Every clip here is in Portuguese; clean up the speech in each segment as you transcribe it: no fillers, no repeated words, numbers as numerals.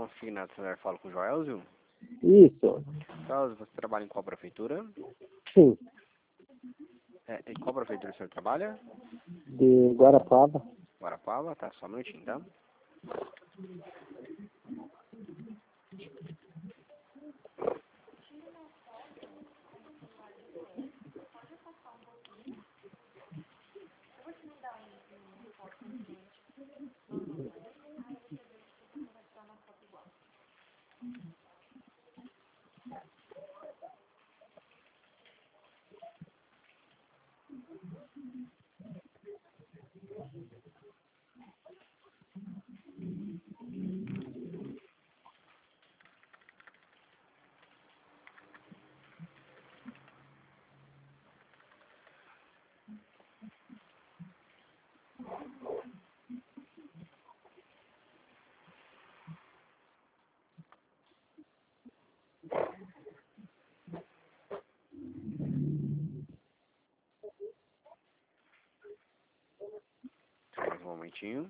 consignado celular, falo com o Joelzio. Isso. Joelzio, você trabalha em qual prefeitura? Sim. Em qual prefeitura o senhor trabalha? De Guarapava. Guarapava, tá, só um minutinho, tá? Só mais um momentinho.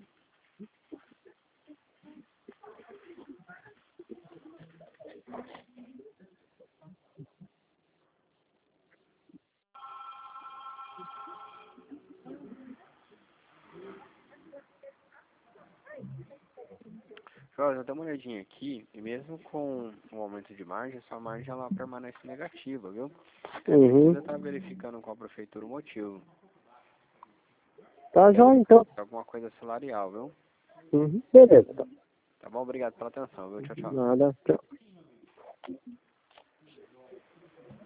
Joelzio, dá uma olhadinha aqui, e mesmo com o aumento de margem, sua margem ela permanece negativa, viu? Uhum. Precisa estar verificando com a prefeitura o motivo. Tá já então. Alguma coisa salarial, viu? Uhum. Beleza. Tá bom? Obrigado pela atenção, viu? Tchau, tchau. Nada. Tchau.